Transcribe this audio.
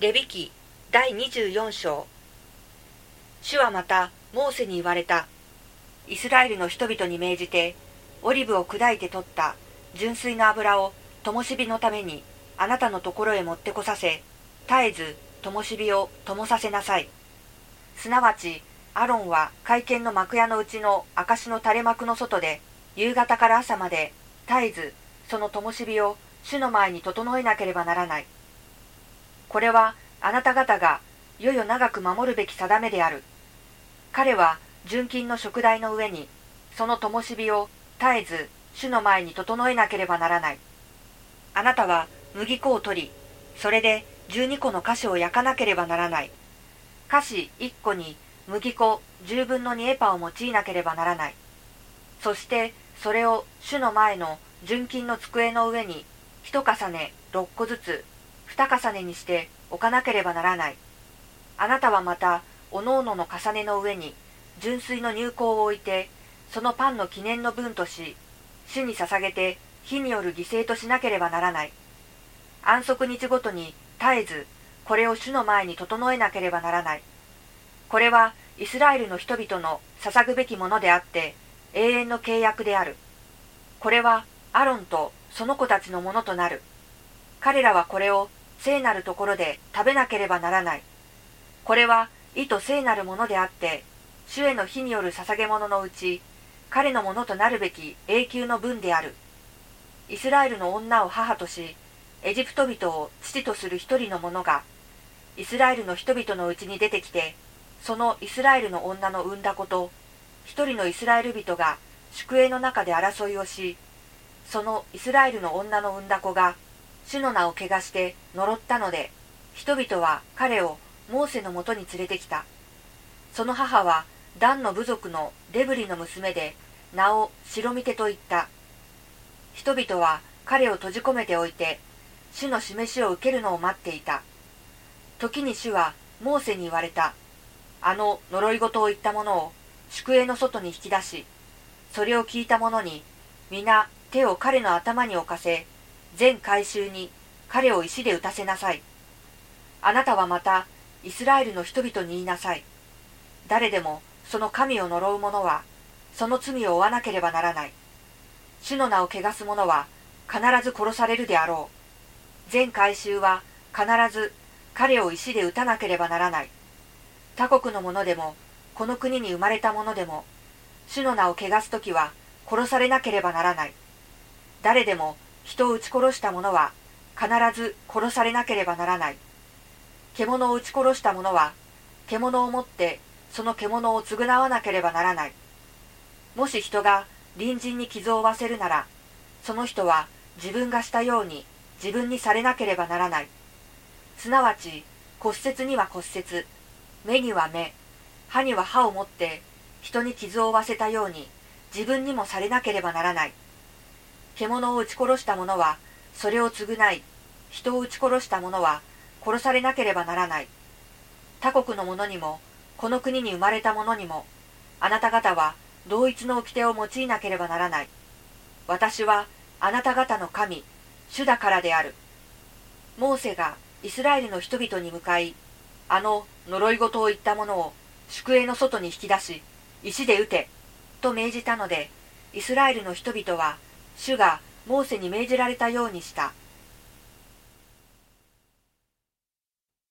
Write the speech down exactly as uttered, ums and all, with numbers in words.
レビ記第にじゅうよん章。主はまたモーセに言われた。イスラエルの人々に命じて、オリブを砕いて取った純粋な油を灯火のためにあなたのところへ持ってこさせ、絶えず灯火を灯させなさい。すなわちアロンは会見の幕屋のうちの証の垂れ幕の外で、夕方から朝まで絶えずその灯火を主の前に整えなければならない。これはあなた方が世々長く守るべき定めである。彼は純金の燭台の上にその灯火を絶えず主の前に整えなければならない。あなたは麦粉を取り、それで十二個の菓子を焼かなければならない。菓子一個に麦粉十分の二エパを用いなければならない。そしてそれを主の前の純金の机の上に一重ね六個ずつ二重ねにして置かなければならない。あなたはまたおのおのの重ねの上に純粋の乳香を置いて、そのパンの記念の分とし、主に捧げて火による犠牲としなければならない。安息日ごとに絶えずこれを主の前に整えなければならない。これはイスラエルの人々の捧ぐべきものであって永遠の契約である。これはアロンとその子たちのものとなる。彼らはこれを聖なるところで食べなければならない。これは意図聖なるものであって、主への火による捧げ物のうち、彼のものとなるべき永久の分である。イスラエルの女を母とし、エジプト人を父とする一人の者が、イスラエルの人々のうちに出てきて、そのイスラエルの女の産んだ子と、一人のイスラエル人が宿営の中で争いをし、そのイスラエルの女の産んだ子が、主の名を汚して呪ったので、人々は彼をモーセのもとに連れてきた。その母はダンの部族のデブリの娘で、名を白ミテと言った。人々は彼を閉じ込めておいて、主の示しを受けるのを待っていた。時に主はモーセに言われた。あの呪い事を言った者を宿営の外に引き出し、それを聞いた者に皆手を彼の頭に置かせ、全改宗に彼を石で打たせなさい。あなたはまたイスラエルの人々に言いなさい。誰でもその神を呪う者はその罪を負わなければならない。主の名を汚す者は必ず殺されるであろう。全改宗は必ず彼を石で打たなければならない。他国の者でもこの国に生まれた者でも主の名を汚すときは殺されなければならない。誰でも人を撃ち殺した者は必ず殺されなければならない。獣を撃ち殺した者は獣をもってその獣を償わなければならない。もし人が隣人に傷を負わせるなら、その人は自分がしたように自分にされなければならない。すなわち骨折には骨折、目には目、歯には歯を持って人に傷を負わせたように自分にもされなければならない。獣を撃ち殺した者はそれを償い、人を撃ち殺した者は殺されなければならない。他国の者にもこの国に生まれた者にもあなた方は同一の掟を用いなければならない。私はあなた方の神、主だからである。モーセがイスラエルの人々に向かい、あの呪い事を言った者を宿営の外に引き出し、石で撃て、と命じたので、イスラエルの人々は主がモーセに命じられたようにした。